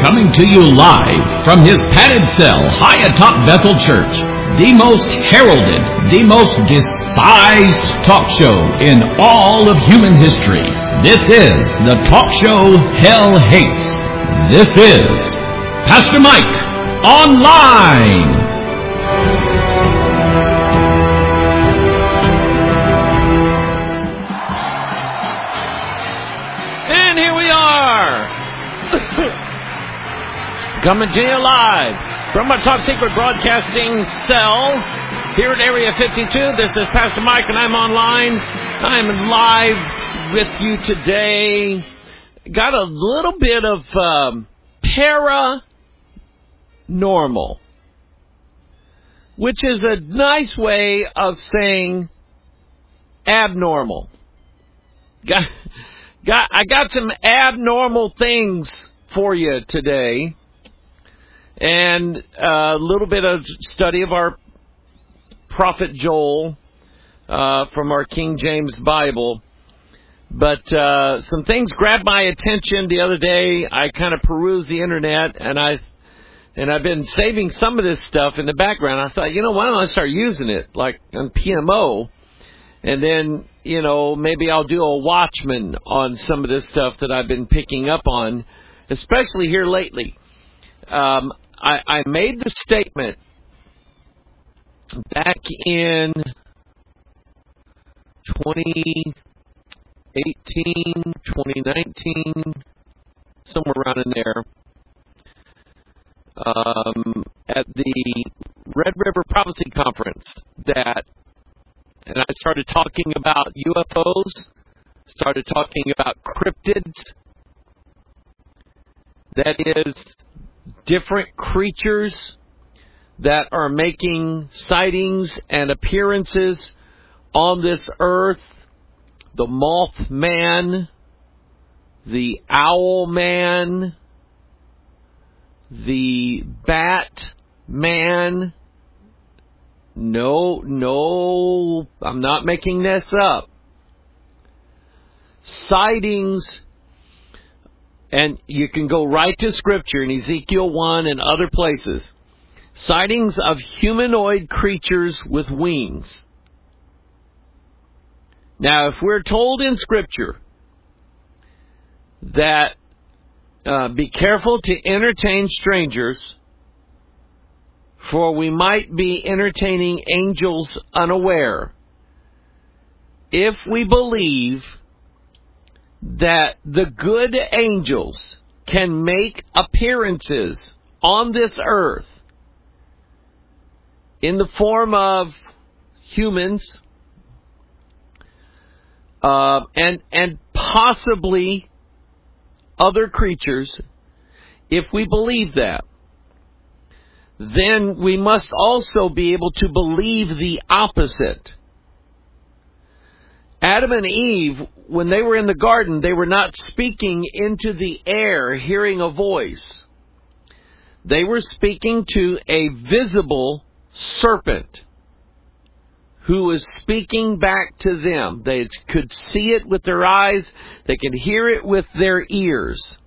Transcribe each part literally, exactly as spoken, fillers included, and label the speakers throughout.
Speaker 1: coming to you live from his padded cell high atop Bethel Church, the most heralded, the most despised talk show in all of human history. This is the talk show hell hates. This is Pastor Mike Online.
Speaker 2: And here we are, coming to you live from our top secret broadcasting cell here at Area fifty-two. This is Pastor Mike, and I'm online. I'm live with you today. Got a little bit of um, paranormal, which is a nice way of saying abnormal. Got, got, I got some abnormal things for you today, and a little bit of study of our Prophet Joel uh, from our King James Bible. But uh, some things grabbed my attention the other day. I kind of perused the internet, and I and I've been saving some of this stuff in the background. I thought, you know, why don't I start using it, like on P M O, and then, you know, maybe I'll do a Watchman on some of this stuff that I've been picking up on, especially here lately. Um, I, I made the statement back in twenty eighteen, twenty nineteen, somewhere around in there, um, at the Red River Prophecy Conference, that, and I started talking about U F Os, started talking about cryptids, that is, different creatures that are making sightings and appearances on this earth. The Mothman, the Owl Man, the Bat Man. No, no, I'm not making this up. Sightings, and you can go right to Scripture in Ezekiel one and other places. Sightings of humanoid creatures with wings. Now, if we're told in Scripture that uh, be careful to entertain strangers, for we might be entertaining angels unaware, if we believe that the good angels can make appearances on this earth in the form of humans, Uh, and and possibly other creatures, if we believe that, then we must also be able to believe the opposite. Adam and Eve, when they were in the garden, they were not speaking into the air, hearing a voice. They were speaking to a visible serpent who was speaking back to them. They could see it with their eyes. They could hear it with their ears.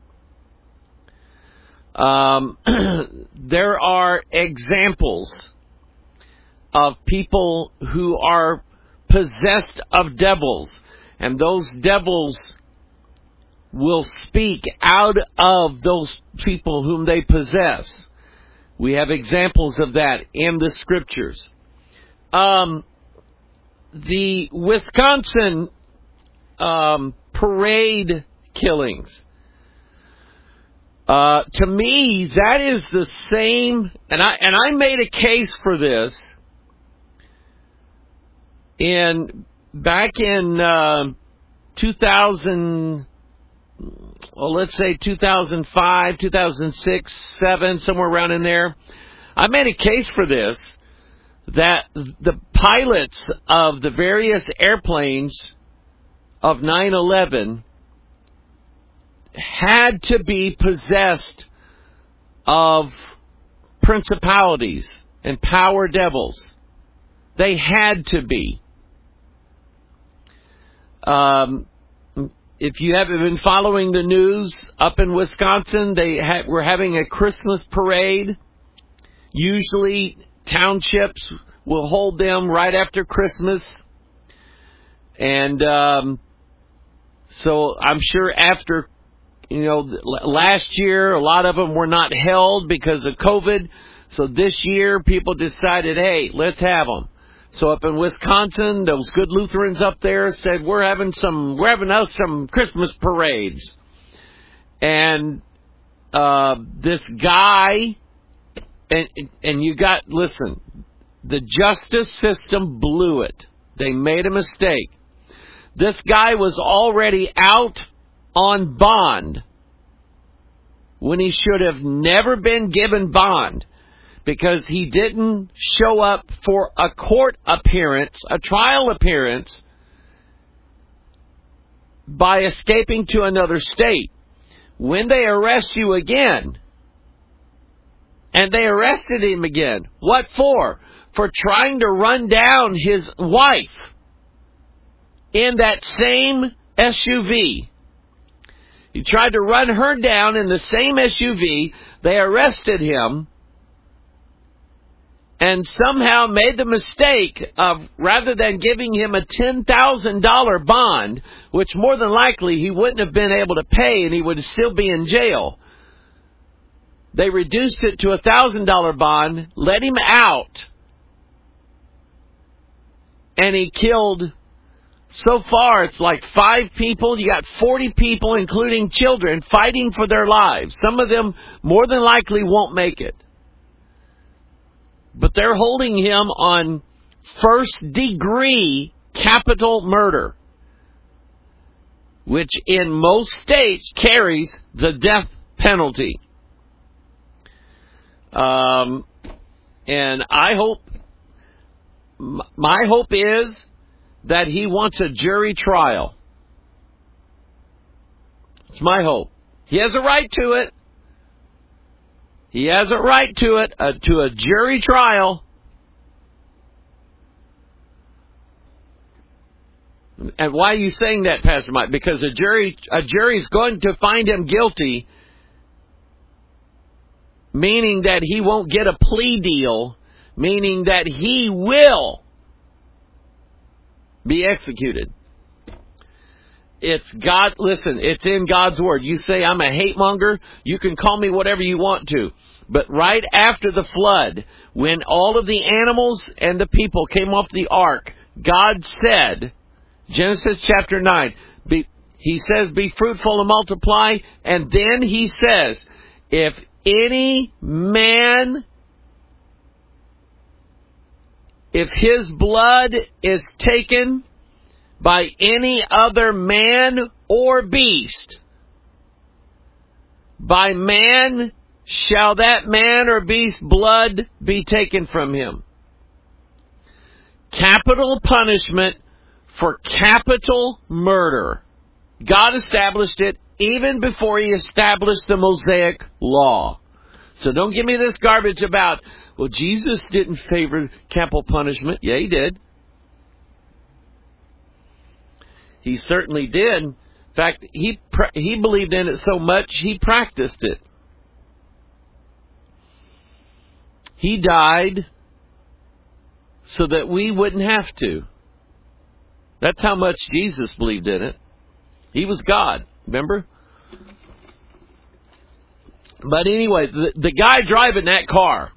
Speaker 2: Um, there are examples of people who are possessed of devils, and those devils will speak out of those people whom they possess. We have examples of that in the Scriptures. Um, the Wisconsin um, parade killings. Uh, to me, that is the same, and I and I made a case for this in back in uh, two thousand. Well, let's say two thousand five, two thousand six, seven, somewhere around in there. I made a case for this, that the pilots of the various airplanes of nine eleven had to be possessed of principalities and power devils. They had to be. Um, if you haven't been following the news, up in Wisconsin, they ha- were having a Christmas parade. Usually, townships will hold them right after Christmas. And um, so I'm sure after, you know, last year, a lot of them were not held because of COVID. So this year, people decided, hey, let's have them. So up in Wisconsin, those good Lutherans up there said, we're having some, we're having us some Christmas parades. And uh, this guy, and and you got, listen, the justice system blew it. They made a mistake. This guy was already out on bond when he should have never been given bond, because he didn't show up for a court appearance, a trial appearance, by escaping to another state. When they arrest you again, and they arrested him again, what for? For trying to run down his wife in that same S U V. He tried to run her down in the same S U V. They arrested him. And somehow made the mistake of, rather than giving him a ten thousand dollars bond, which more than likely he wouldn't have been able to pay and he would still be in jail, they reduced it to a one thousand dollars bond, let him out, and he killed, so far it's like five people. You got forty people, including children, fighting for their lives. Some of them more than likely won't make it. But they're holding him on first-degree capital murder, which in most states carries the death penalty. Um, and I hope, my hope is that he wants a jury trial. It's my hope. He has a right to it. He has a right to it, uh, to a jury trial. And why are you saying that, Pastor Mike? Because a jury, a jury is going to find him guilty, meaning that he won't get a plea deal, meaning that he will be executed. It's God, listen, it's in God's Word. You say I'm a hate monger, you can call me whatever you want to. But right after the flood, when all of the animals and the people came off the ark, God said, Genesis chapter nine, be, He says, be fruitful and multiply. And then He says, if any man, if his blood is taken by any other man or beast, by man shall that man or beast blood be taken from him. Capital punishment for capital murder. God established it even before He established the Mosaic Law. So don't give me this garbage about, well, Jesus didn't favor capital punishment. Yeah, He did. He certainly did. In fact, he he believed in it so much, He practiced it. He died so that we wouldn't have to. That's how much Jesus believed in it. He was God, remember? But anyway, the, the guy driving that car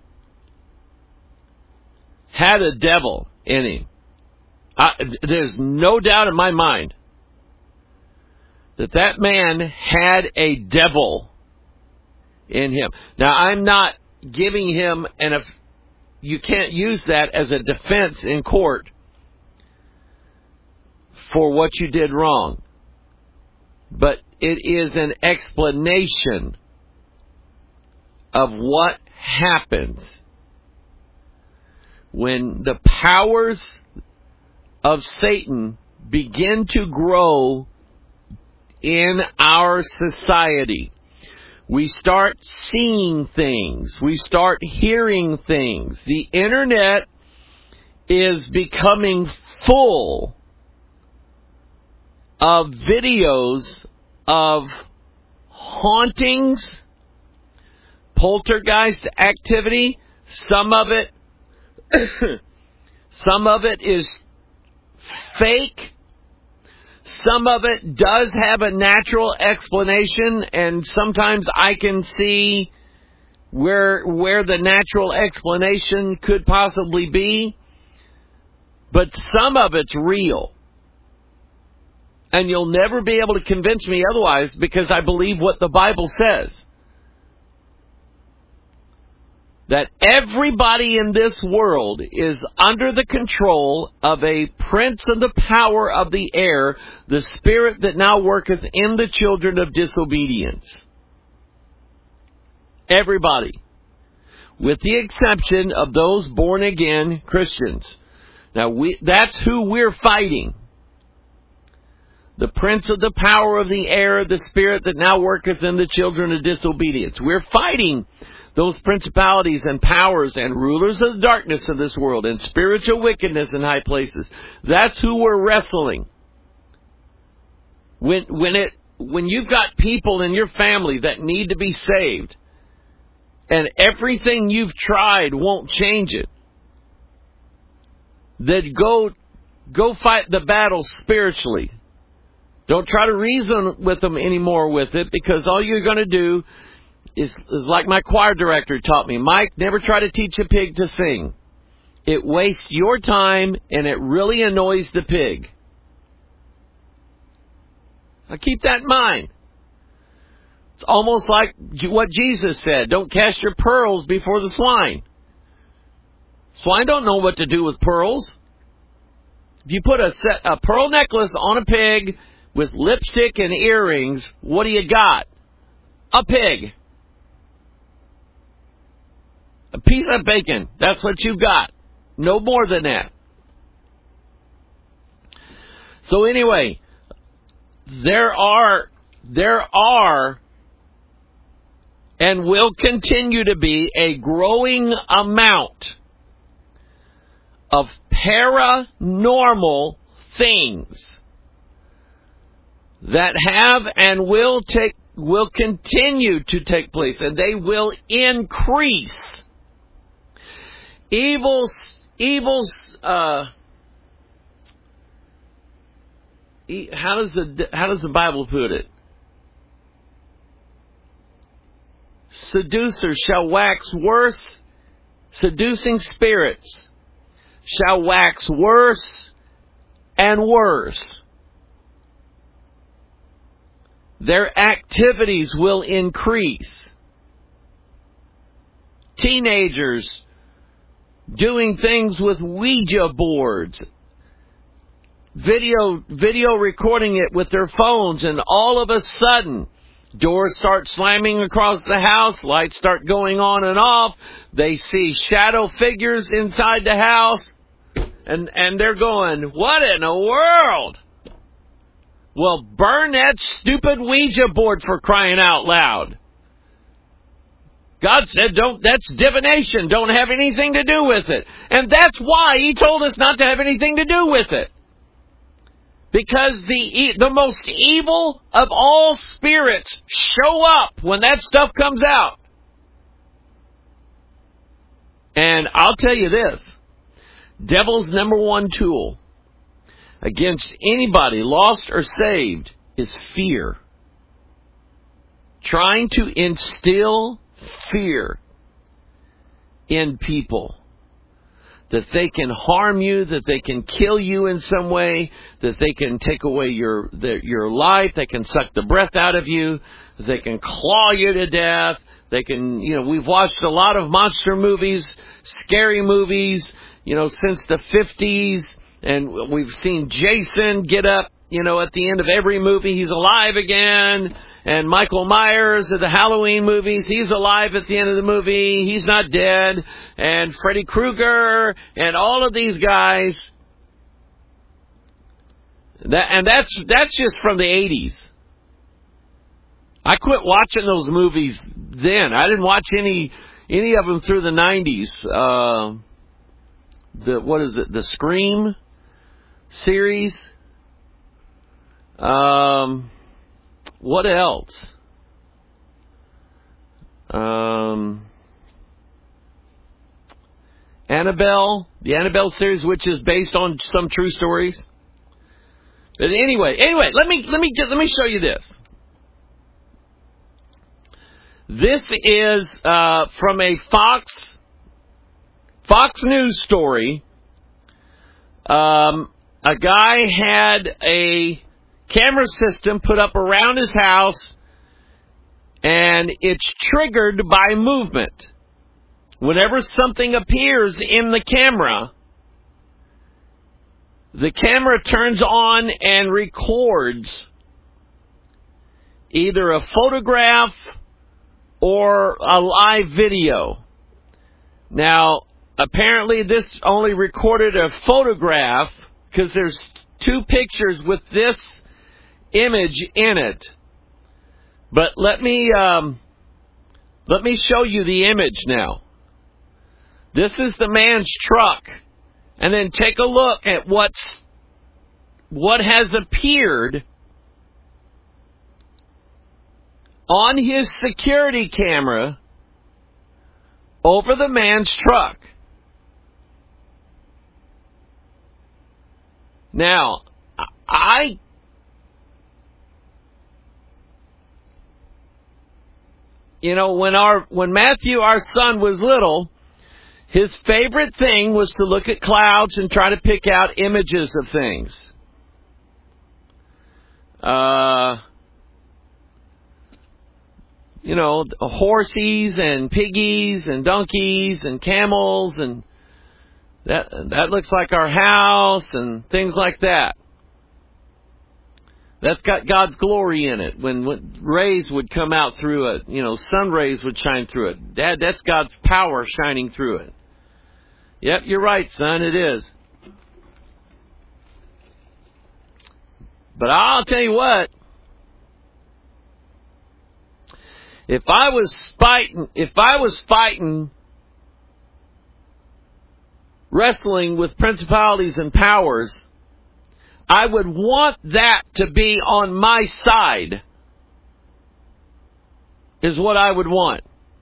Speaker 2: had a devil in him. I, there's no doubt in my mind that that man had a devil in him. Now, I'm not giving him, and if you can't use that as a defense in court for what you did wrong, but it is an explanation of what happens when the powers of Satan begin to grow in our society. We start seeing things. We start hearing things. The internet is becoming full of videos of hauntings, poltergeist activity. Some of it, some of it is fake. Some of it does have a natural explanation, and sometimes I can see where where the natural explanation could possibly be. But some of it's real. And you'll never be able to convince me otherwise, because I believe what the Bible says. That everybody in this world is under the control of a prince of the power of the air, the spirit that now worketh in the children of disobedience. Everybody. With the exception of those born again Christians. Now, we, that's who we're fighting. The prince of the power of the air, the spirit that now worketh in the children of disobedience. We're fighting those principalities and powers and rulers of the darkness of this world and spiritual wickedness in high places. That's who we're wrestling. When, when it, when you've got people in your family that need to be saved, and everything you've tried won't change it, then go, go fight the battle spiritually. Don't try to reason with them anymore with it, because all you're going to do is, is like my choir director taught me. Mike, never try to teach a pig to sing. It wastes your time, and it really annoys the pig. Now keep that in mind. It's almost like what Jesus said. Don't cast your pearls before the swine. Swine don't know what to do with pearls. If you put a, set, a pearl necklace on a pig with lipstick and earrings, what do you got? A pig. A piece of bacon. That's what you've got. No more than that. So anyway, there are, there are, and will continue to be a growing amount of paranormal things that have and will take, will continue to take place, and they will increase. Evils, evils, uh, how does the, how does the Bible put it? Seducers shall wax worse, seducing spirits shall wax worse and worse. Their activities will increase. Teenagers doing things with Ouija boards, video video recording it with their phones, and all of a sudden, doors start slamming across the house, lights start going on and off, they see shadow figures inside the house, and, and they're going, what in the world? Well, burn that stupid Ouija board, for crying out loud. God said, "Don't. That's divination. Don't have anything to do with it." And that's why He told us not to have anything to do with it. Because the the most evil of all spirits show up when that stuff comes out. And I'll tell you this. Devil's number one tool against anybody, lost or saved, is fear. Trying to instill fear in people. That they can harm you, that they can kill you in some way, that they can take away your the, your life, they can suck the breath out of you, that they can claw you to death, they can, you know, we've watched a lot of monster movies, scary movies, you know, since the fifties, and we've seen Jason get up, you know, at the end of every movie, he's alive again. And Michael Myers of the Halloween movies, he's alive at the end of the movie. He's not dead. And Freddy Krueger and all of these guys. That, and that's that's just from the eighties. I quit watching those movies then. I didn't watch any any of them through the nineties. Uh, the what is it? The Scream series. Um, what else? Um, Annabelle, the Annabelle series, which is based on some true stories. But anyway, anyway, let me let me get, let me show you this. This is uh, from a Fox Fox News story. Um, a guy had a camera system put up around his house, and it's triggered by movement. Whenever something appears in the camera, the camera turns on and records either a photograph or a live video. Now, apparently this only recorded a photograph because there's two pictures with this image in it. But let me um, let me show you the image now. This is the man's truck. And then take a look at what's what has appeared on his security camera over the man's truck. Now, I you know, when our when Matthew, our son, was little, his favorite thing was to look at clouds and try to pick out images of things. Uh, you know, horsies and piggies and donkeys and camels, and that that looks like our house and things like that. That's got God's glory in it. When, when rays would come out through it, you know, sun rays would shine through it. Dad, that's God's power shining through it. Yep, you're right, son, it is. But I'll tell you what, if I was fighting, if I was fighting, wrestling with principalities and powers, I would want that to be on my side, is what I would want.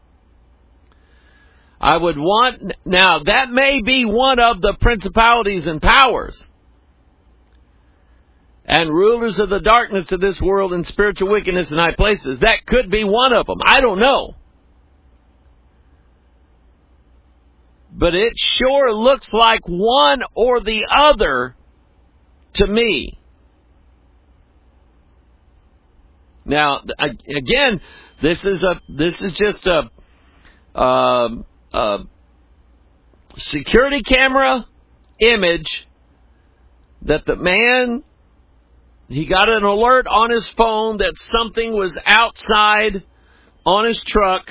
Speaker 2: I would want, now that may be one of the principalities and powers and rulers of the darkness of this world and spiritual wickedness in high places. That could be one of them. I don't know. But it sure looks like one or the other to me. Now, again, this is a this is just a um, a security camera image that the man, he got an alert on his phone that something was outside on his truck,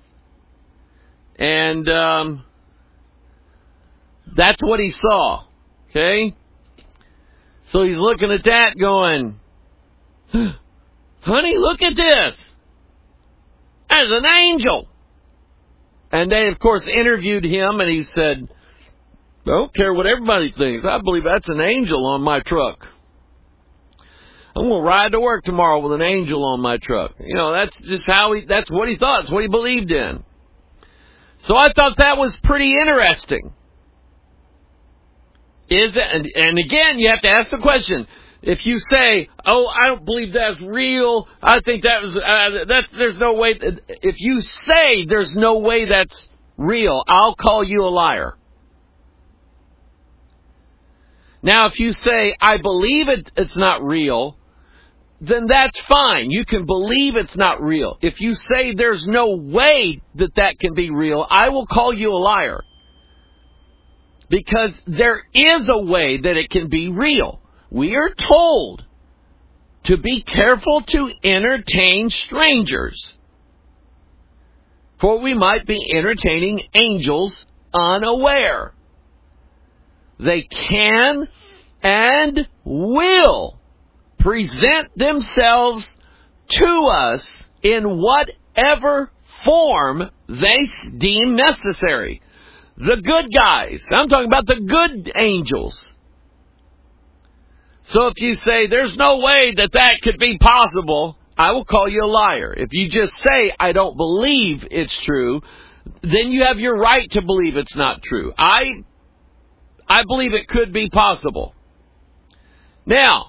Speaker 2: and um, that's what he saw. Okay? So he's looking at that going, honey, look at this. There's an angel. And they, of course, interviewed him, and he said, I don't care what everybody thinks. I believe that's an angel on my truck. I'm going to ride to work tomorrow with an angel on my truck. You know, that's just how he, that's what he thought. That's what he believed in. So I thought that was pretty interesting. Is it, and, and again, you have to ask the question. If you say, "Oh, I don't believe that's real," I think that was uh, that. There's no way. If you say there's no way that's real, I'll call you a liar. Now, if you say, "I believe it, it's not real," then that's fine. You can believe it's not real. If you say there's no way that that can be real, I will call you a liar. Because there is a way that it can be real. We are told to be careful to entertain strangers, for we might be entertaining angels unaware. They can and will present themselves to us in whatever form they deem necessary. The good guys. I'm talking about the good angels. So if you say, there's no way that that could be possible, I will call you a liar. If you just say, I don't believe it's true, then you have your right to believe it's not true. I, I believe it could be possible. Now,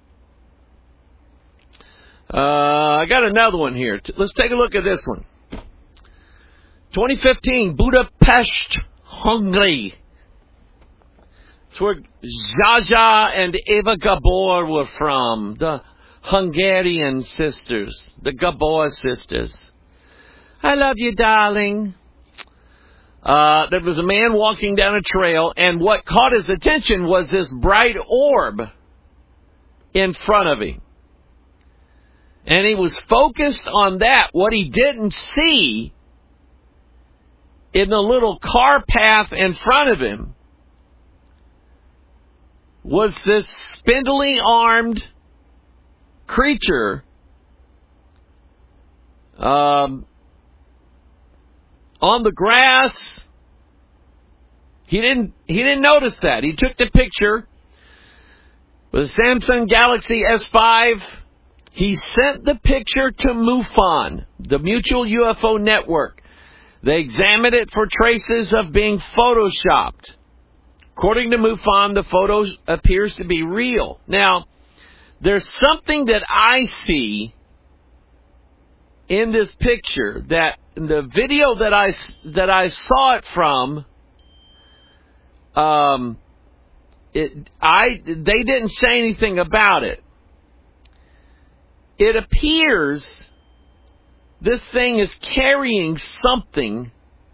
Speaker 2: uh, I got another one here. Let's take a look at this one. twenty fifteen, Budapest, Hungary. It's where Zsa Zsa and Eva Gabor were from. The Hungarian sisters. The Gabor sisters. I love you, darling. Uh, there was a man walking down a trail, and what caught his attention was this bright orb in front of him. And he was focused on that. What he didn't see in the little car path in front of him was this spindly armed creature um, on the grass. He didn't he didn't notice that. He took the picture with a Samsung Galaxy S five. He sent the picture to MUFON, the Mutual U F O Network. They examined it for traces of being photoshopped. According to MUFON, the photo appears to be real. Now, there's something that I see in this picture that the video that I, that I saw it from, um, it, I, they didn't say anything about it. It appears this thing is carrying something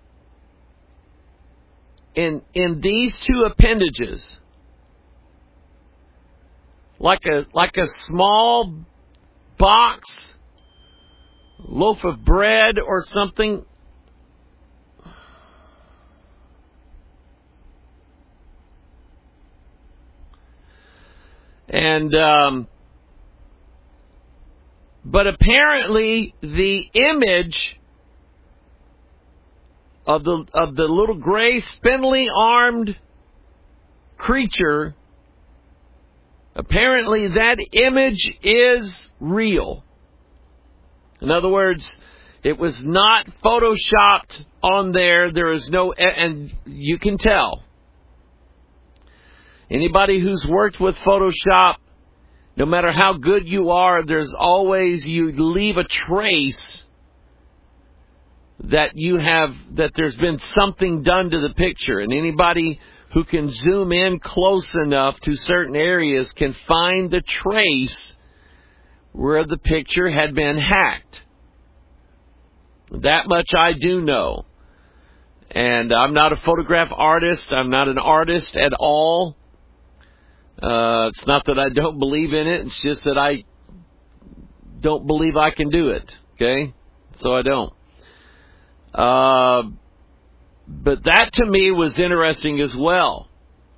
Speaker 2: in in these two appendages, like a like a small box, loaf of bread or something. And um, but apparently the image of the of the little gray spindly armed creature, apparently that image is real. In other words, it was not photoshopped on there. There is no, and you can tell. Anybody who's worked with Photoshop, no matter how good you are, there's always, you leave a trace that you have, that there's been something done to the picture. And anybody who can zoom in close enough to certain areas can find the trace where the picture had been hacked. That much I do know. And I'm not a photograph artist. I'm not an artist at all. Uh, it's not that I don't believe in it. It's just that I don't believe I can do it. Okay? So I don't. Uh, but that to me was interesting as well.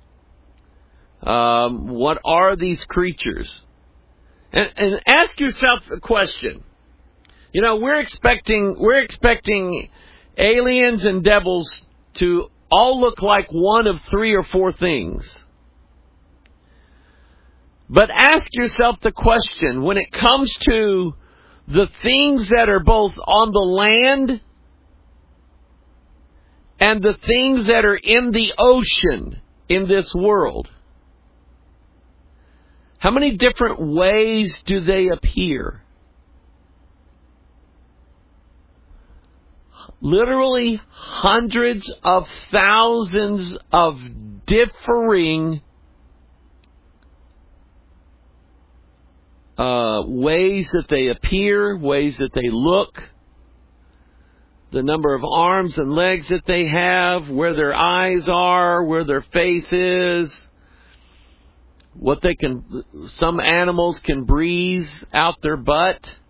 Speaker 2: Um, what are these creatures? And, and ask yourself a question. You know, we're expecting, we're expecting aliens and devils to all look like one of three or four things. But ask yourself the question, when it comes to the things that are both on the land and the things that are in the ocean in this world, how many different ways do they appear? Literally hundreds of thousands of differing uh, ways that they appear, ways that they look, the number of arms and legs that they have, where their eyes are, where their face is, what they can, some animals can breathe out their butt.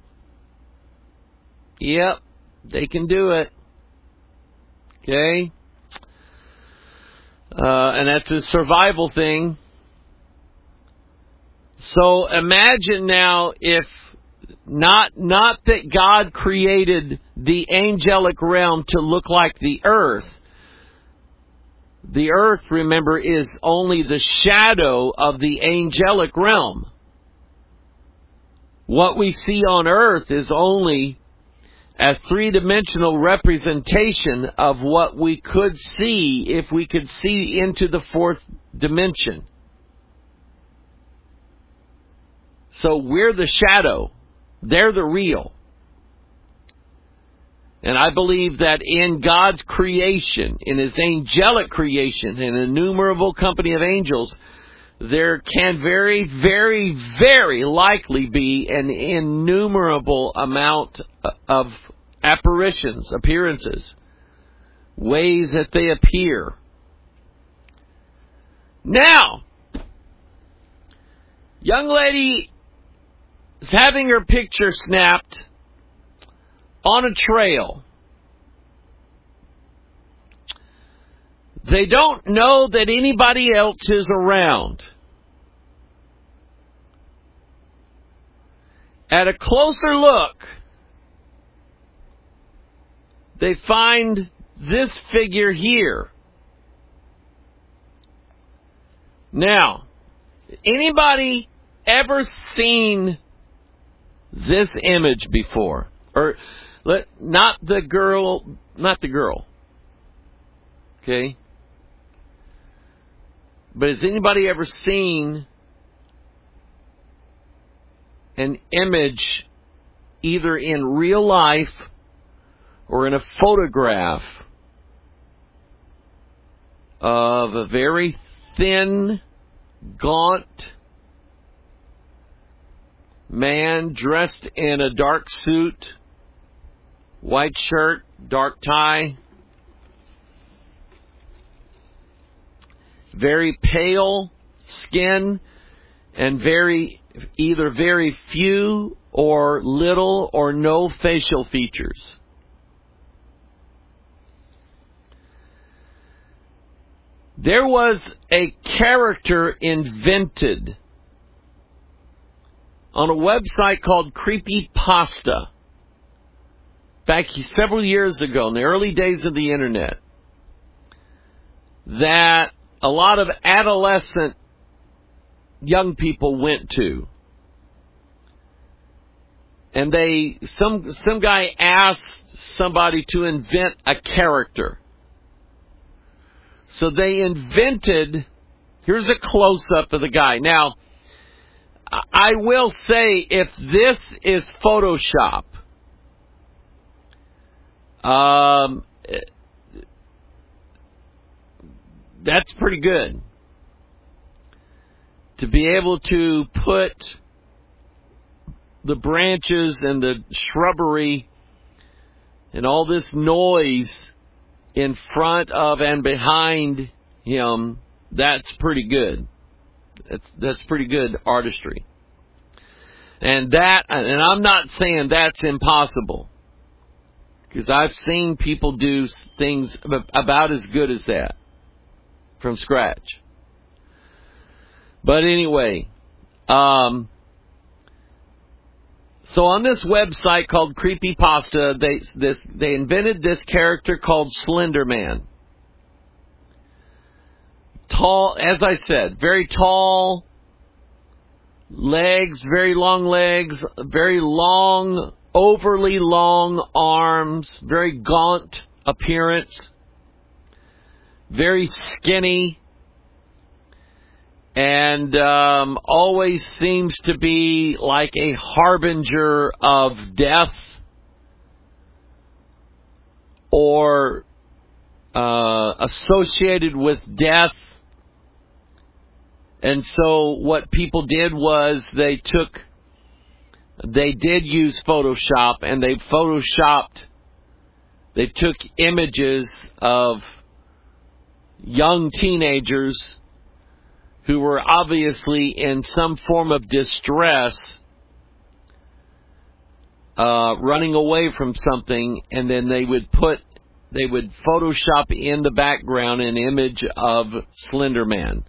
Speaker 2: Yep, they can do it. Okay? Uh, and that's a survival thing. So imagine now if not, not that God created the angelic realm to look like the earth, The earth, remember, is only the shadow of the angelic realm. What we see on earth is only a three-dimensional representation of what we could see if we could see into the fourth dimension. So we're the shadow. They're the real. And I believe that in God's creation, in His angelic creation, an innumerable company of angels, there can very, very, very likely be an innumerable amount of apparitions, appearances, ways that they appear. Now, young lady is having her picture snapped on a trail. They don't know that anybody else is around. At a closer look, they find this figure here. Now, anybody ever seen this image before? Or let not the girl, not the girl. Okay? But has anybody ever seen an image either in real life or in a photograph of a very thin, gaunt man dressed in a dark suit, white shirt, dark tie, very pale skin, and very either very few or little or no facial features? There was a character invented on a website called Creepypasta back several years ago, in the early days of the internet, that a lot of adolescent young people went to. And they, some, some guy asked somebody to invent a character. So they invented, here's a close-up of the guy. Now, I will say, if this is Photoshop, um, that's pretty good. To be able to put the branches and the shrubbery and all this noise in front of and behind him, that's pretty good. That's that's pretty good artistry. And that, and I'm not saying that's impossible, because I've seen people do things about as good as that from scratch. But anyway, um, so on this website called Creepypasta, they this they invented this character called Slender Man. Tall, as I said, very tall, legs, very long legs, very long, overly long arms, very gaunt appearance, very skinny, and um, always seems to be like a harbinger of death or uh, associated with death. And so what people did was they took, they did use Photoshop, and they photoshopped, they took images of young teenagers who were obviously in some form of distress, uh, running away from something, and then they would put, they would Photoshop in the background an image of Slender Man.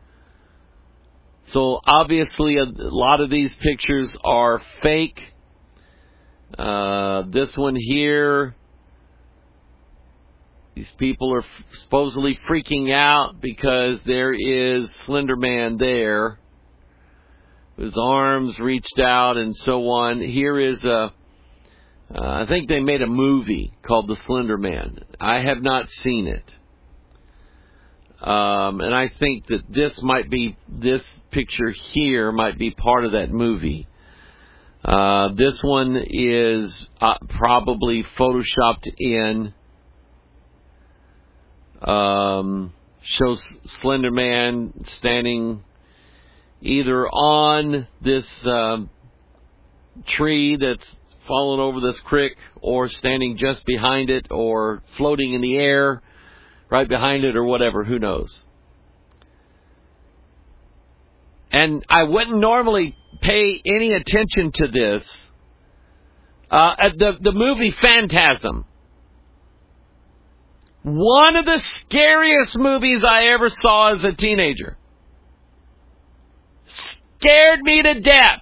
Speaker 2: So obviously a lot of these pictures are fake. Uh, this one here These people are f- supposedly freaking out because there is Slender Man there. His arms reached out and so on. Here is a, uh, I think they made a movie called The Slender Man. I have not seen it. Um, and I think that this might be, this picture here might be part of that movie. Uh, this one is uh, probably photoshopped in. Um, shows Slender Man standing either on this uh, tree that's fallen over this creek, or standing just behind it, or floating in the air right behind it, or whatever. Who knows? And I wouldn't normally pay any attention to this. Uh, the the movie Phantasm. One of the scariest movies I ever saw as a teenager. Scared me to death.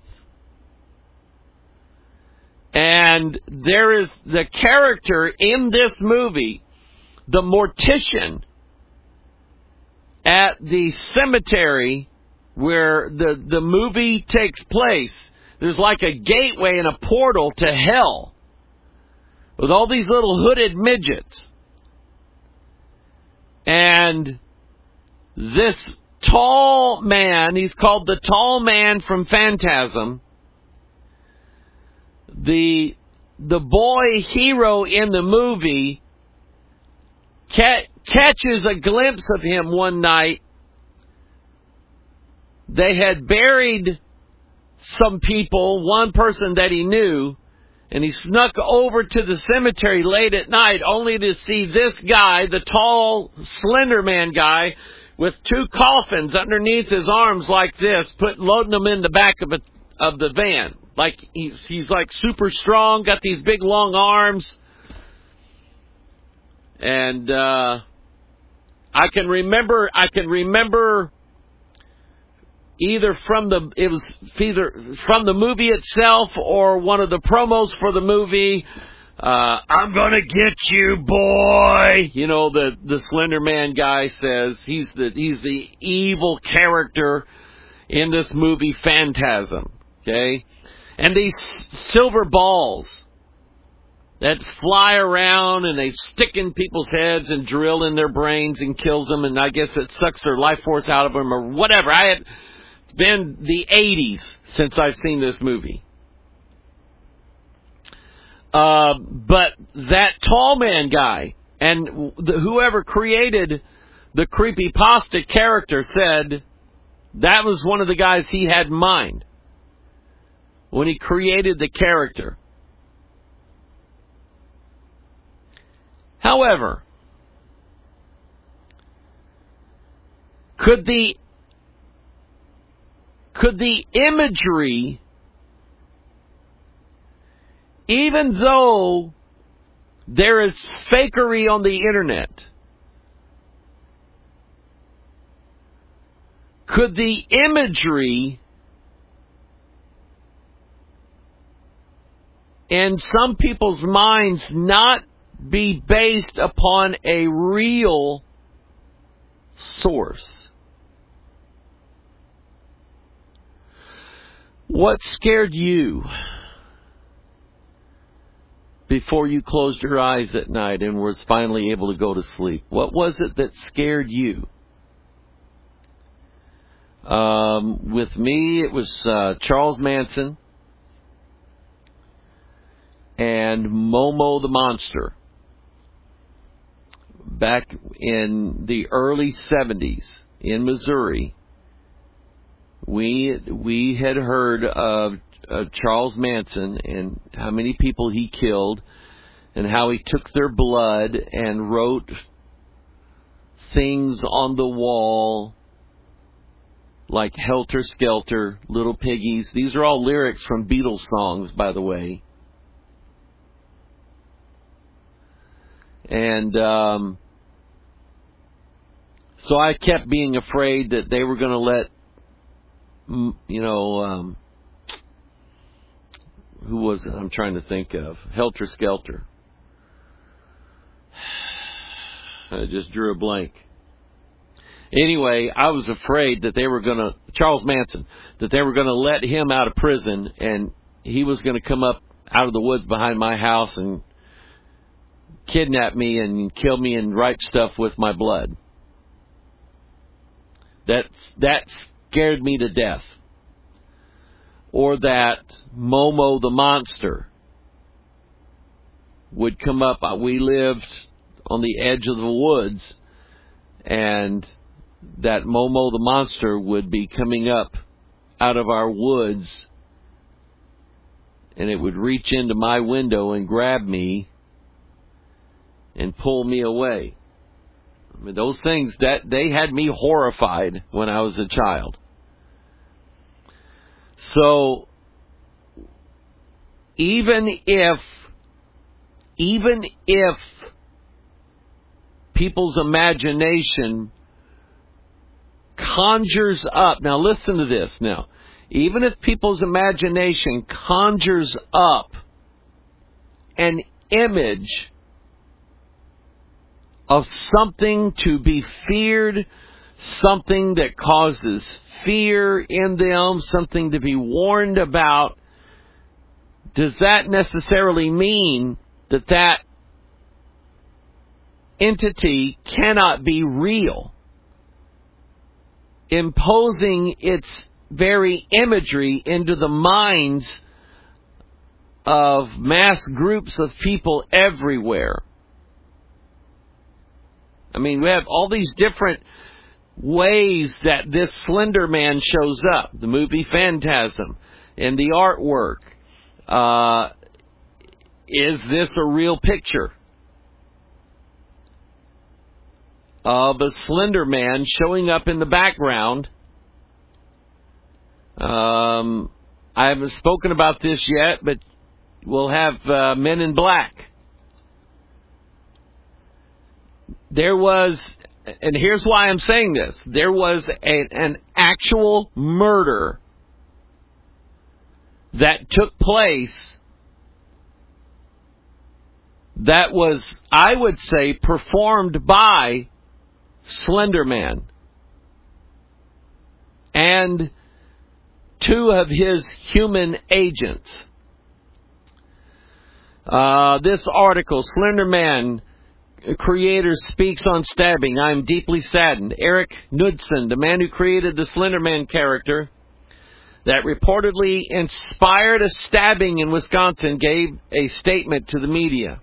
Speaker 2: And there is the character in this movie, the mortician at the cemetery where the, the movie takes place. There's like a gateway and a portal to hell with all these little hooded midgets. And this tall man, he's called the tall man from Phantasm. The the boy hero in the movie ca- catches a glimpse of him one night. They had buried some people, one person that he knew, and he snuck over to the cemetery late at night only to see this guy, the tall, slender man guy, with two coffins underneath his arms like this, put loading them in the back of, a, of the van. Like he's, he's like super strong, got these big long arms. And uh, I can remember, I can remember either from the it was either from the movie itself or one of the promos for the movie. Uh, I'm gonna get you, boy. You know, the the Slender Man guy says he's the he's the evil character in this movie Phantasm. Okay, and these silver balls that fly around and they stick in people's heads and drill in their brains and kills them, and I guess it sucks their life force out of them or whatever. I had it's been the eighties since I've seen this movie. Uh, but that tall man guy and the, whoever created the creepypasta character said that was one of the guys he had in mind when he created the character. However, could the could the imagery, even though there is fakery on the internet, could the imagery in some people's minds not be based upon a real source? What scared you before you closed your eyes at night and was finally able to go to sleep? What was it that scared you? Um, with me, it was uh, Charles Manson and Momo the Monster. Back in the early seventies in Missouri, we we had heard of uh, Charles Manson and how many people he killed and how he took their blood and wrote things on the wall like Helter Skelter, Little Piggies. These are all lyrics from Beatles songs, by the way. And um, so I kept being afraid that they were going to let, you know, um, who was it? I'm trying to think of. Helter Skelter. I just drew a blank. Anyway, I was afraid that they were going to, Charles Manson, that they were going to let him out of prison and he was going to come up out of the woods behind my house and kidnap me and kill me and write stuff with my blood. That, that scared me to death. Or that Momo the monster would come up. We lived on the edge of the woods, and that Momo the monster would be coming up out of our woods, and it would reach into my window and grab me and pull me away. I mean, those things, that they had me horrified when I was a child. So, even if, even if people's imagination conjures up, now listen to this now, even if people's imagination conjures up an image of something to be feared, something that causes fear in them, something to be warned about, does that necessarily mean that that entity cannot be real? Imposing its very imagery into the minds of mass groups of people everywhere. I mean, we have all these different ways that this Slender Man shows up. The movie Phantasm and the artwork. Uh, is this a real picture of a Slender Man showing up in the background? Um, I haven't spoken about this yet, but we'll have uh, Men in Black. There was, and here's why I'm saying this, there was a, an actual murder that took place that was, I would say, performed by Slender Man and two of his human agents. Uh, this article, Slender Man creator speaks on stabbing. I am deeply saddened. Eric Knudsen, the man who created the Slender Man character that reportedly inspired a stabbing in Wisconsin, gave a statement to the media.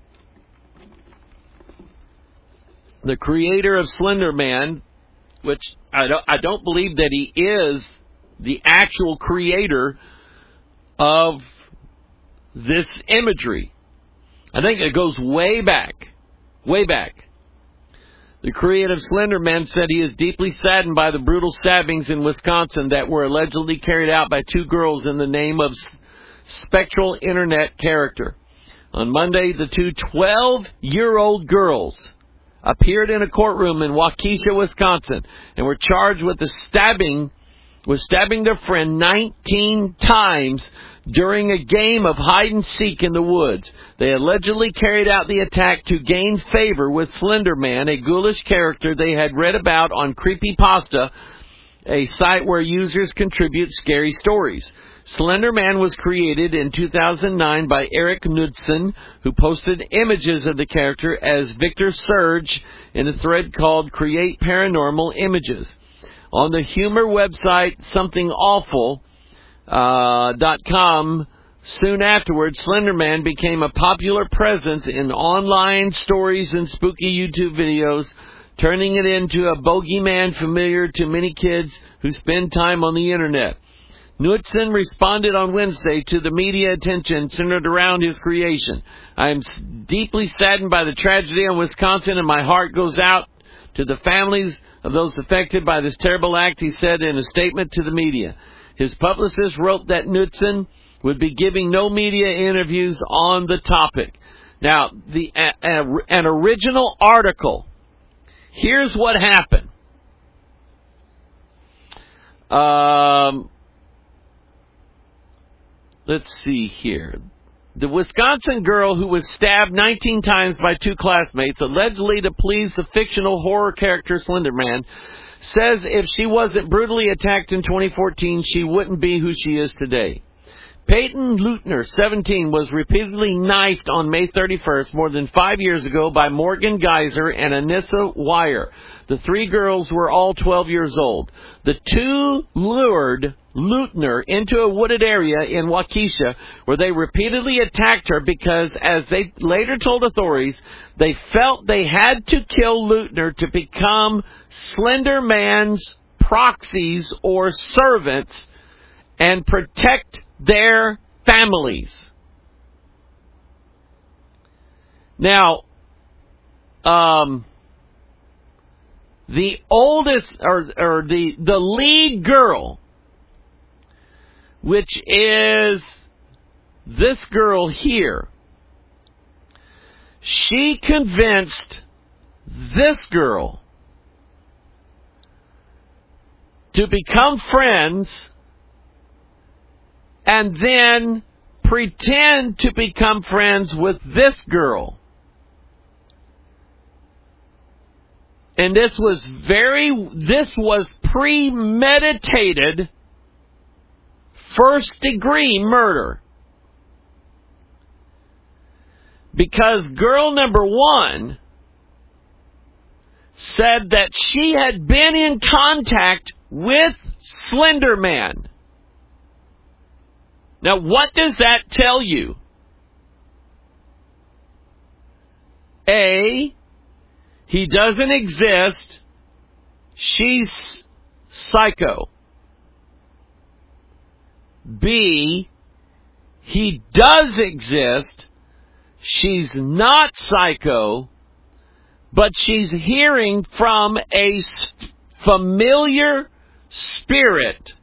Speaker 2: The creator of Slender Man, which I don't, I don't believe that he is the actual creator of this imagery. I think it goes way back. Way back. The creator of Slender Man said he is deeply saddened by the brutal stabbings in Wisconsin that were allegedly carried out by two girls in the name of spectral internet character. On Monday, the two twelve-year-old girls appeared in a courtroom in Waukesha, Wisconsin, and were charged with the stabbing, with stabbing their friend nineteen times during a game of hide-and-seek in the woods. They allegedly carried out the attack to gain favor with Slender Man, a ghoulish character they had read about on Creepypasta, a site where users contribute scary stories. Slender Man was created in two thousand nine by Eric Knudsen, who posted images of the character as Victor Surge in a thread called Create Paranormal Images. On the humor website Something Awful, Uh, dot com, soon afterwards, Slender Man became a popular presence in online stories and spooky YouTube videos, turning it into a bogeyman familiar to many kids who spend time on the internet. Knudsen responded on Wednesday to the media attention centered around his creation. I am deeply saddened by the tragedy in Wisconsin, and my heart goes out to the families of those affected by this terrible act, he said in a statement to the media. His publicist wrote that Knudsen would be giving no media interviews on the topic. Now, the a, a, an original article. Here's what happened. Um, let's see here. The Wisconsin girl who was stabbed nineteen times by two classmates, allegedly to please the fictional horror character Slender Man, says if she wasn't brutally attacked in twenty fourteen, she wouldn't be who she is today. Peyton Leutner, seventeen, was repeatedly knifed on May thirty-first, more than five years ago, by Morgan Geyser and Anissa Wire. The three girls were all twelve years old. The two lured Leutner into a wooded area in Waukesha, where they repeatedly attacked her because, as they later told authorities, they felt they had to kill Leutner to become Slender Man's proxies or servants and protect their families. Now, um, the oldest, or, or the, the lead girl, which is this girl here, she convinced this girl to become friends and then pretend to become friends with this girl. And this was very, this was premeditated first degree murder. Because girl number one said that she had been in contact with Slender Man. Now, what does that tell you? A, he doesn't exist. She's psycho. B, he does exist. She's not psycho, but she's hearing from a familiar spirit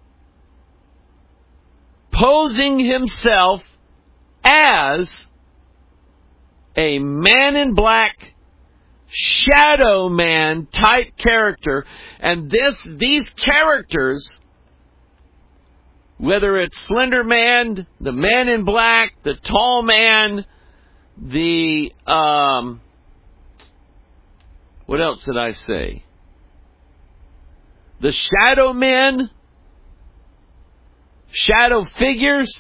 Speaker 2: posing himself as a man in black, shadow man type character. And this, these characters, whether it's Slender Man, the Man in Black, the Tall Man, the, um, what else did I say? The Shadow Men, shadow figures,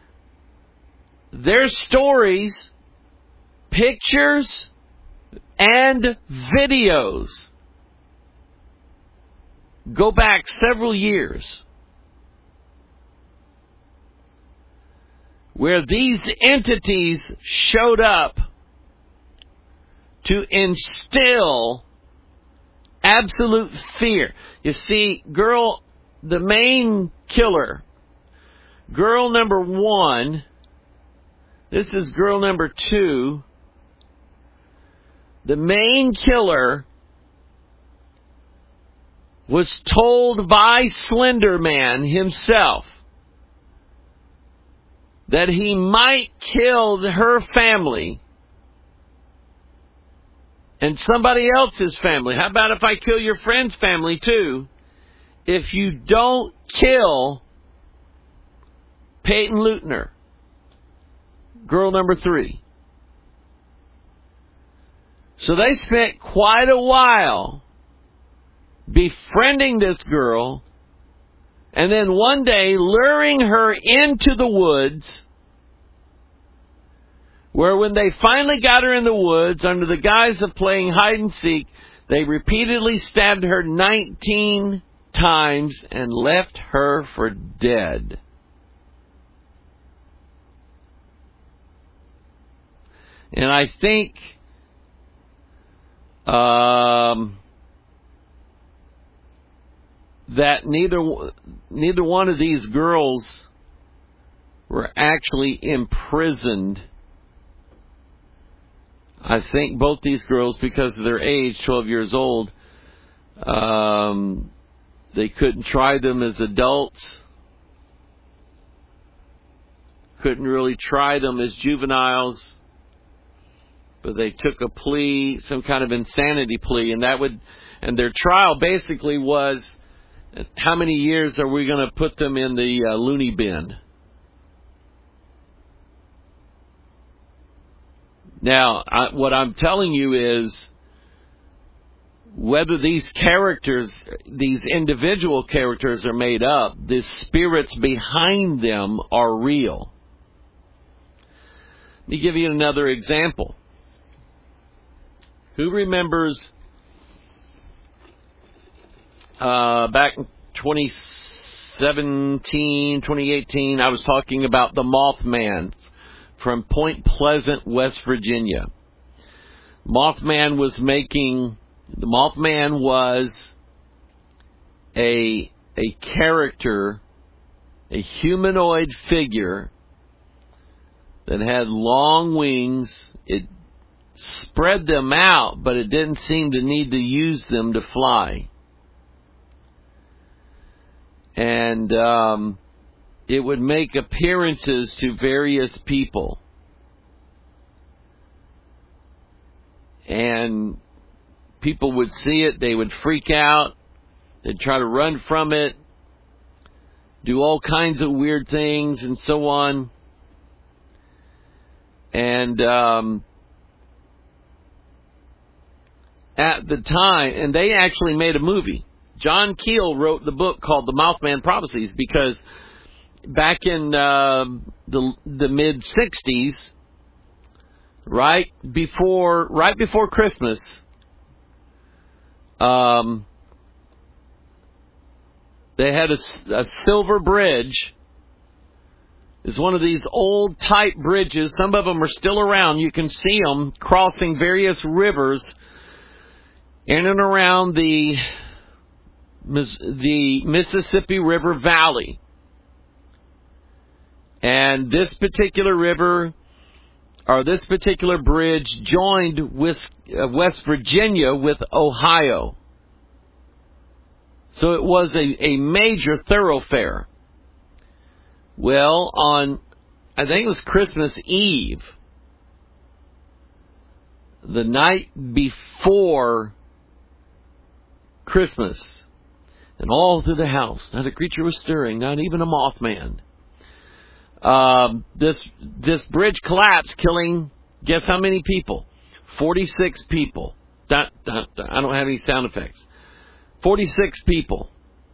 Speaker 2: their stories, pictures, and videos go back several years, where these entities showed up to instill absolute fear. You see, girl, the main killer, girl number one, this is girl number two, the main killer was told by Slender Man himself that he might kill her family and somebody else's family. How about if I kill your friend's family too, if you don't kill Peyton Leutner, girl number three. So they spent quite a while befriending this girl, and then one day luring her into the woods, where when they finally got her in the woods, under the guise of playing hide and seek, they repeatedly stabbed her nineteen times and left her for dead. And I think um, that neither neither one of these girls were actually imprisoned. I think both these girls, because of their age, twelve years old, um, they couldn't try them as adults. Couldn't really try them as juveniles. But they took a plea, some kind of insanity plea, and that would, and their trial basically was, how many years are we going to put them in the uh, loony bin? Now, I, what I'm telling you is whether these characters, these individual characters are made up, the spirits behind them are real. Let me give you another example. Who remembers uh, back in twenty seventeen, twenty eighteen, I was talking about the Mothman from Point Pleasant, West Virginia. Mothman was making, the Mothman was a, a character, a humanoid figure that had long wings. It spread them out, but it didn't seem to need to use them to fly. And um, it would make appearances to various people. And people would see it, they would freak out, they'd try to run from it, do all kinds of weird things and so on. And um, at the time, and they actually made a movie. John Keel wrote the book called The Mothman Prophecies because back in uh, the the mid sixties, right before right before Christmas, um, they had a, a silver bridge. It's one of these old type bridges. Some of them are still around. You can see them crossing various rivers in and around the the Mississippi River Valley. And this particular river, or this particular bridge, joined with uh, West Virginia with Ohio. So it was a, a major thoroughfare. Well, on, I think it was Christmas Eve, the night before Christmas, and all through the house, not a creature was stirring, not even a mothman. Um, this this bridge collapsed, killing, guess how many people? forty-six people. Dun, dun, dun. I don't have any sound effects. forty-six people.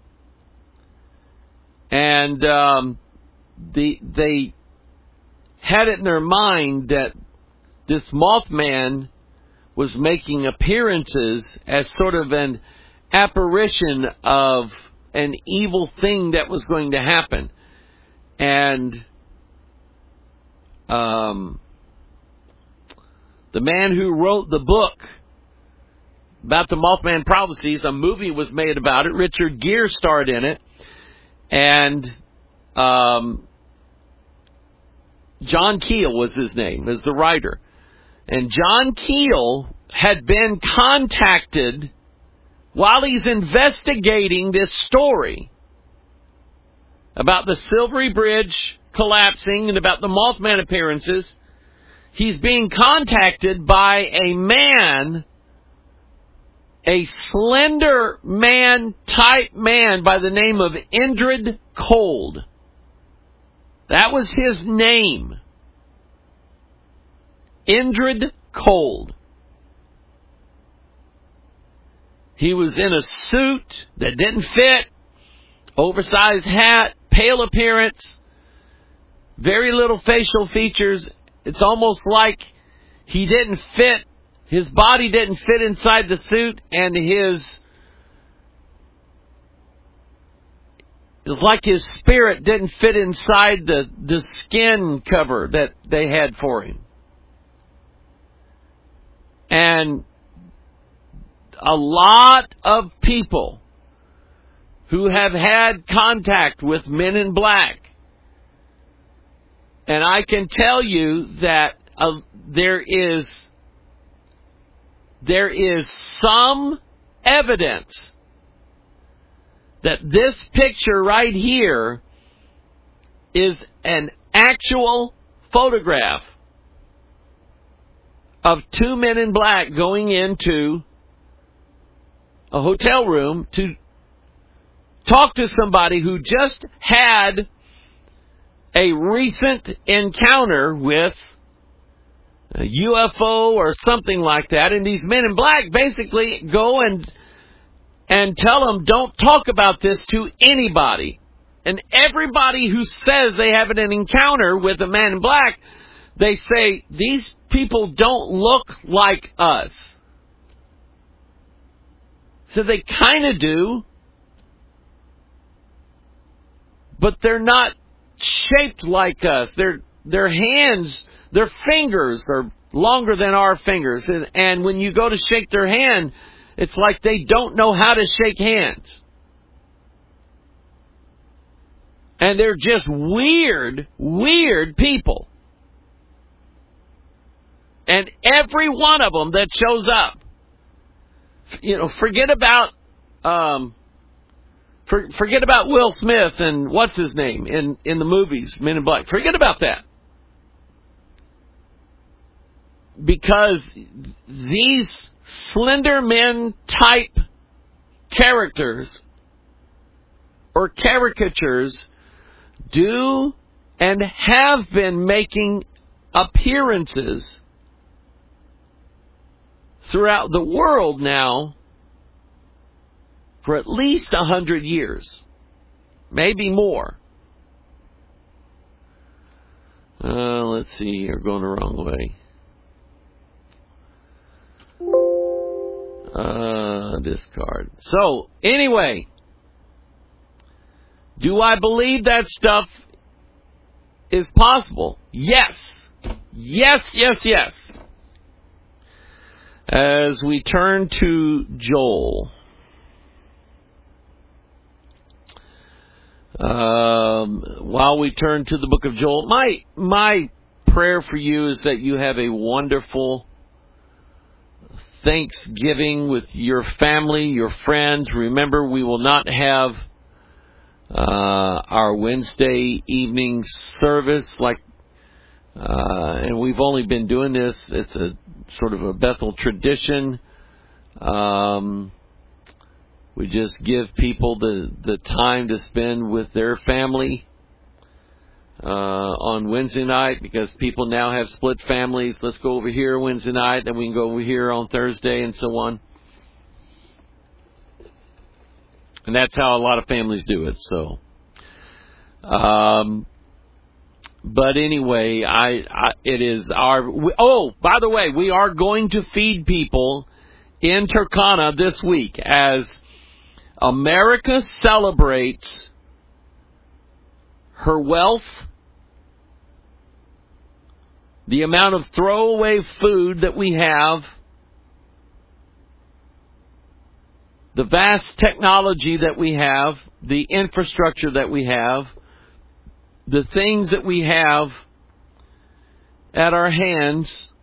Speaker 2: And um, the, they had it in their mind that this Mothman was making appearances as sort of an apparition of an evil thing that was going to happen. And um, the man who wrote the book about the Mothman Prophecies, a movie was made about it. Richard Gere starred in it. And um, John Keel was his name, as the writer. And John Keel had been contacted while he's investigating this story about the Silvery Bridge collapsing and about the Mothman appearances. He's being contacted by a man, a slender man type man by the name of Indrid Cold. That was his name. Indrid Cold. He was in a suit that didn't fit, oversized hat, pale appearance, very little facial features. It's almost like he didn't fit, his body didn't fit inside the suit, and his, it's like his spirit didn't fit inside the, the skin cover that they had for him. And a lot of people who have had contact with Men in Black, and I can tell you that uh, there is there is some evidence that this picture right here is an actual photograph of two men in black going into a hotel room to talk to somebody who just had a recent encounter with a U F O or something like that. And these men in black basically go and and tell them, don't talk about this to anybody. And everybody who says they have an encounter with a man in black, they say, these people don't look like us. So they kind of do, but they're not shaped like us. Their their hands, their fingers are longer than our fingers. And, and when you go to shake their hand, it's like they don't know how to shake hands. And they're just weird, weird people. And every one of them that shows up, you know, forget about, um, for, forget about Will Smith and what's his name in, in the movies, Men in Black. Forget about that. Because these slender men type characters or caricatures do and have been making appearances throughout the world now for at least a hundred years, maybe more. Uh, let's see, you're going the wrong way. Uh, discard. So, anyway, do I believe that stuff is possible? Yes. Yes, yes, yes. As we turn to Joel. Um, while we turn to the book of Joel, my my prayer for you is that you have a wonderful Thanksgiving with your family, your friends. Remember, we will not have uh, our Wednesday evening service like, uh, and we've only been doing this. It's a sort of a Bethel tradition. Um, we just give people the, the time to spend with their family uh, on Wednesday night, because people now have split families. Let's go over here Wednesday night, then we can go over here on Thursday, and so on. And that's how a lot of families do it. So, um, but anyway, I, I it is our. We, oh, by the way, we are going to feed people in Turkana this week as America celebrates her wealth, the amount of throwaway food that we have, the vast technology that we have, the infrastructure that we have, the things that we have at our hands.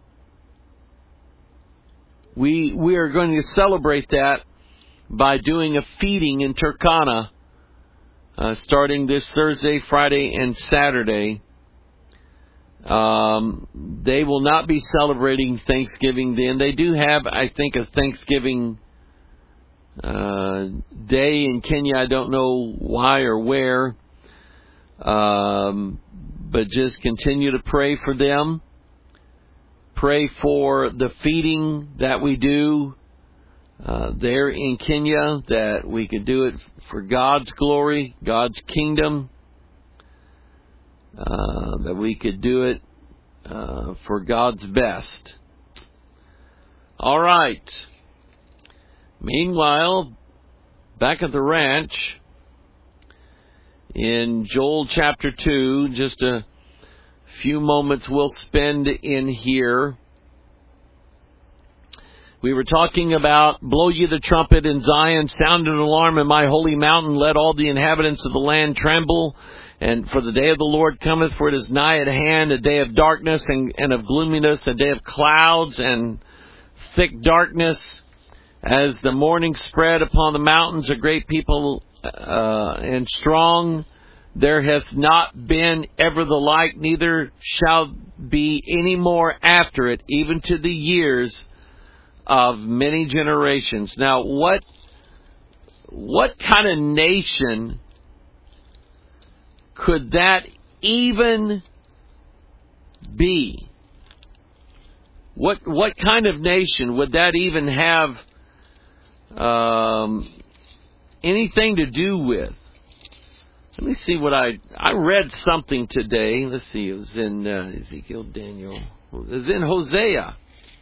Speaker 2: We we are going to celebrate that by doing a feeding in Turkana uh, starting this Thursday, Friday, and Saturday. Um, they will not be celebrating Thanksgiving then. They do have, I think, a Thanksgiving uh, day in Kenya. I don't know why or where. Um, but just continue to pray for them. Pray for the feeding that we do uh, there in Kenya, that we could do it for God's glory, God's kingdom. Uh, that we could do it uh, for God's best. All right. Meanwhile, back at the ranch, in Joel chapter two, just a few moments we'll spend in here. We were talking about, blow ye the trumpet in Zion, sound an alarm in my holy mountain, let all the inhabitants of the land tremble. And for the day of the Lord cometh, for it is nigh at hand, a day of darkness and, and of gloominess, a day of clouds and thick darkness. As the morning spread upon the mountains, a great people uh, and strong, there hath not been ever the like, neither shall be any more after it, even to the years of many generations. Now, what what kind of nation could that even be? What what kind of nation would that even have um, anything to do with? Let me see what I I read something today. Let's see, it was in uh, Ezekiel, Daniel. It was in Hosea,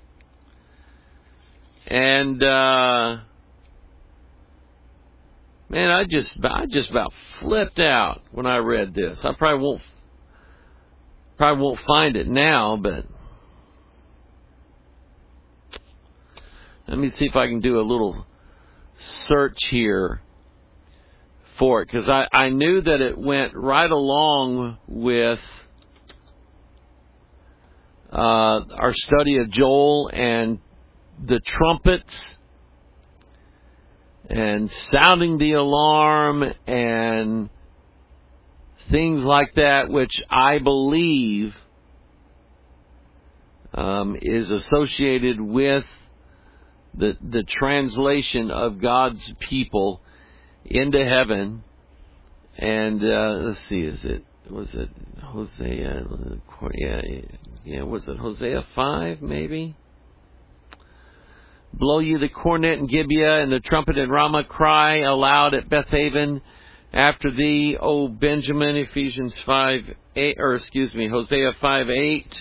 Speaker 2: and uh, man, I just I just about flipped out when I read this. I probably won't probably won't find it now, but let me see if I can do a little search here for it, because I, I knew that it went right along with uh, our study of Joel and the trumpets and sounding the alarm and things like that, which I believe um, is associated with the the translation of God's people into heaven. And uh, let's see, is it was it Hosea? Yeah, yeah, was it Hosea five maybe? Blow you the cornet in Gibeah, and the trumpet in Ramah. Cry aloud at Bethaven after thee, O Benjamin. Ephesians five eight, or excuse me, Hosea five eight.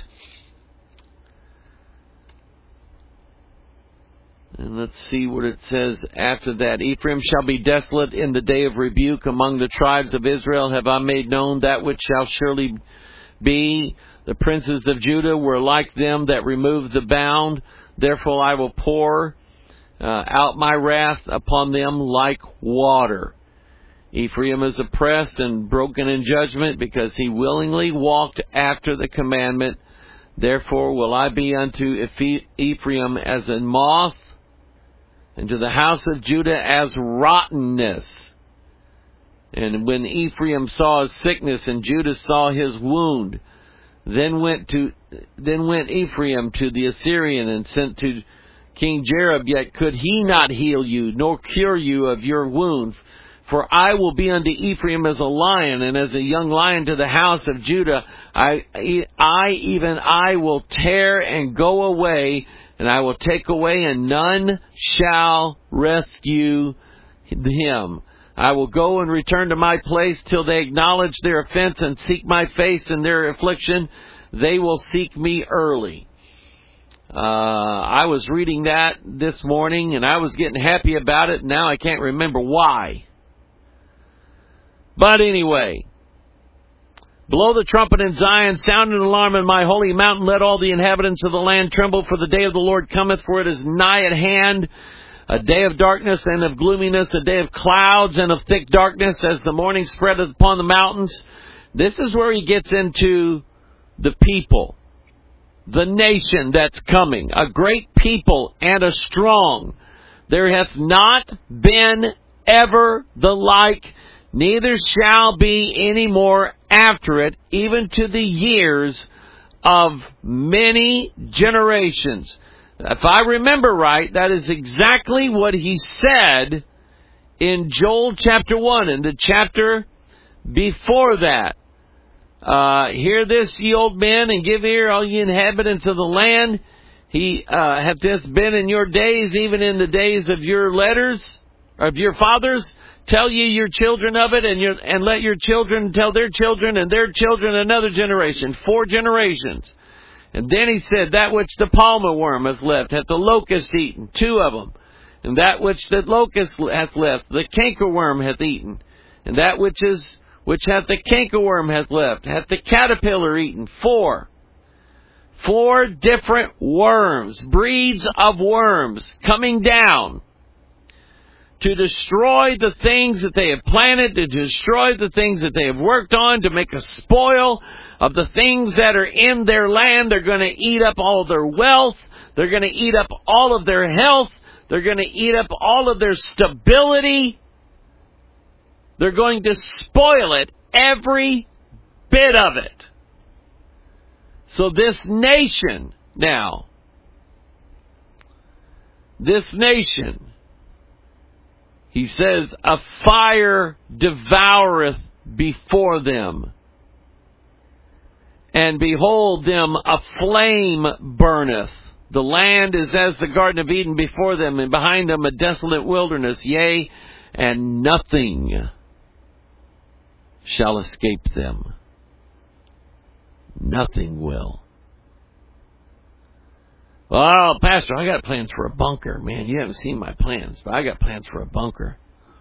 Speaker 2: And let's see what it says after that. Ephraim shall be desolate in the day of rebuke. Among the tribes of Israel have I made known that which shall surely be. The princes of Judah were like them that removed the bound. Therefore I will pour uh, out my wrath upon them like water. Ephraim is oppressed and broken in judgment, because he willingly walked after the commandment. Therefore will I be unto Ephraim as a moth, and to the house of Judah as rottenness. And when Ephraim saw his sickness and Judah saw his wound, then went to then went Ephraim to the Assyrian and sent to King Jareb, yet could he not heal you, nor cure you of your wound. For I will be unto Ephraim as a lion, and as a young lion to the house of Judah. I, I even I will tear and go away, and I will take away, and none shall rescue him. I will go and return to my place till they acknowledge their offense and seek my face in their affliction. They will seek me early. Uh, I was reading that this morning, and I was getting happy about it. Now I can't remember why. But anyway, blow the trumpet in Zion, sound an alarm in my holy mountain. Let all the inhabitants of the land tremble, for the day of the Lord cometh, for it is nigh at hand. A day of darkness and of gloominess, a day of clouds and of thick darkness, as the morning spreadeth upon the mountains. This is where he gets into the people, the nation that's coming, a great people and a strong. There hath not been ever the like, neither shall be any more after it, even to the years of many generations. If I remember right, that is exactly what he said in Joel chapter one, and the chapter before that. Uh, hear this, ye old men, and give ear, all ye inhabitants of the land. He uh, hath this been in your days, even in the days of your letters, of your fathers. Tell ye your children of it, and your, and let your children tell their children, and their children another generation, four generations. And then he said, that which the palmer worm hath left, hath the locust eaten, two of them. And that which the locust hath left, the cankerworm hath eaten. And that which is which hath the cankerworm hath left, hath the caterpillar eaten, four. Four different worms, breeds of worms, coming down to destroy the things that they have planted, to destroy the things that they have worked on, to make a spoil of the things that are in their land. They're going to eat up all their wealth. They're going to eat up all of their health. They're going to eat up all of their stability. They're going to spoil it, every bit of it. So this nation now, this nation, he says, a fire devoureth before them, and behold them a flame burneth. The land is as the Garden of Eden before them, and behind them a desolate wilderness. Yea, and nothing shall escape them. Nothing will. Oh, Pastor, I got plans for a bunker. Man, you haven't seen my plans, but I got plans for a bunker.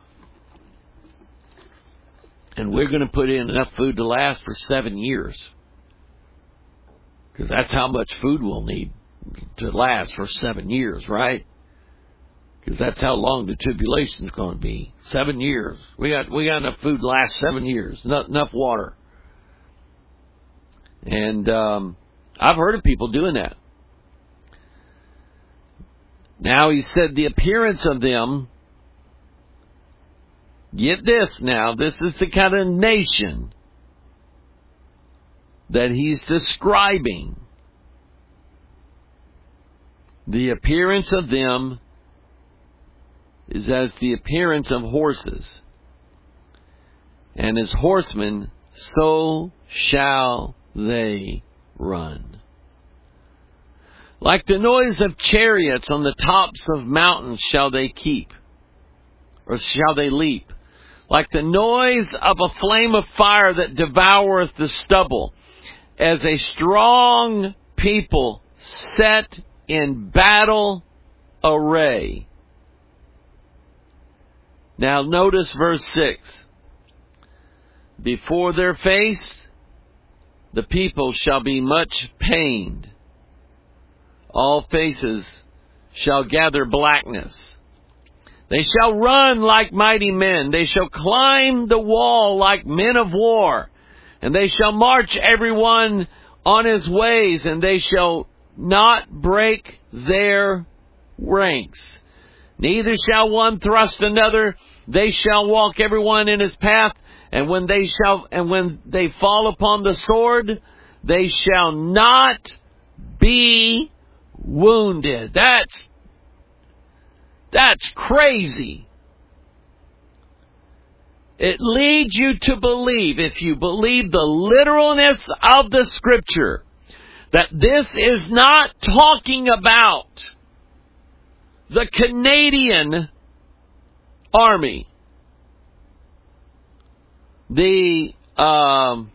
Speaker 2: And we're going to put in enough food to last for seven years. Because that's how much food we'll need to last for seven years, right? Because that's how long the tribulation's going to be. Seven years. We got we got enough food to last seven years. Not enough water. And um, I've heard of people doing that. Now he said the appearance of them. Get this now. This is the kind of nation that he's describing. The appearance of them is as the appearance of horses. And as horsemen, so shall they run. Like the noise of chariots on the tops of mountains shall they keep, or shall they leap. Like the noise of a flame of fire that devoureth the stubble, as a strong people set in battle array. Now notice verse six. Before their face the people shall be much pained. All faces shall gather blackness. They shall run like mighty men. They shall climb the wall like men of war. And they shall march every one on his ways. And they shall not break their ranks. Neither shall one thrust another. They shall walk every one in his path. And when they shall, and when they fall upon the sword, they shall not be wounded. That's That's crazy. It leads you to believe, if you believe the literalness of the Scripture, that this is not talking about the Canadian Army, the um,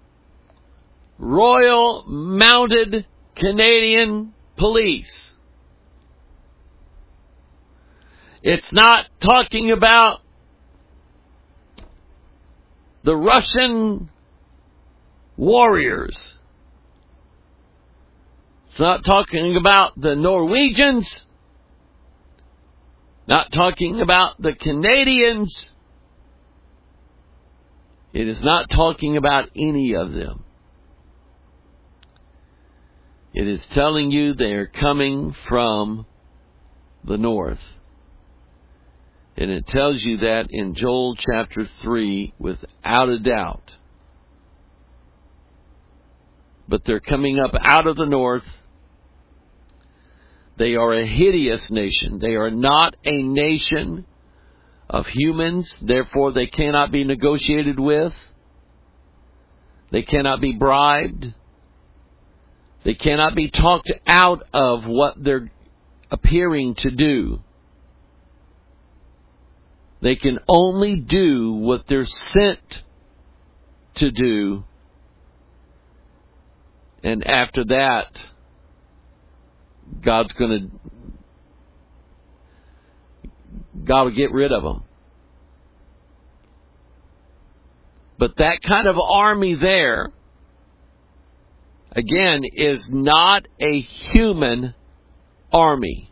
Speaker 2: Royal Mounted Canadian Police. It's not talking about the Russian warriors. It's not talking about the Norwegians. Not talking about the Canadians. It is not talking about any of them. It is telling you they are coming from the north. And it tells you that in Joel chapter three without a doubt. But they're coming up out of the north. They are a hideous nation. They are not a nation of humans. Therefore, they cannot be negotiated with. They cannot be bribed. They cannot be talked out of what they're appearing to do. They can only do what they're sent to do. And after that, God's going to, God will get rid of them. But that kind of army there, again, is not a human army.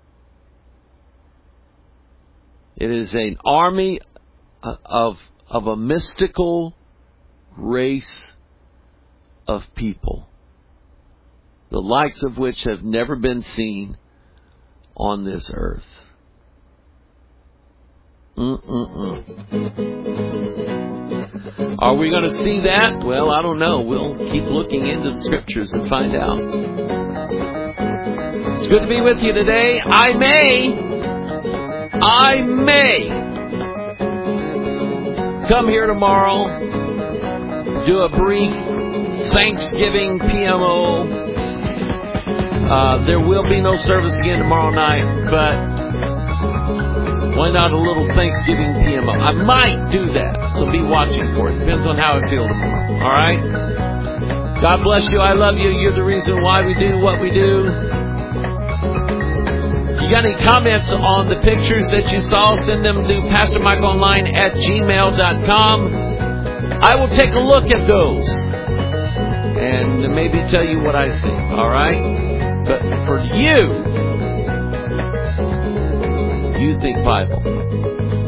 Speaker 2: It is an army of, of a mystical race of people, the likes of which have never been seen on this earth. Mm-mm-mm. Are we going to see that? Well, I don't know. We'll keep looking into the Scriptures and find out. It's good to be with you today. I may... I may come here tomorrow, do a brief Thanksgiving P M O Uh, there will be no service again tomorrow night, but why not a little Thanksgiving P M O? I might do that, so be watching for it. Depends on how I feel tomorrow. All right? God bless you. I love you. You're the reason why we do what we do. If you got any comments on the pictures that you saw, send them to pastor mike online at gmail dot com. I will take a look at those and maybe tell you what I think. All right? But for you, you think Bible.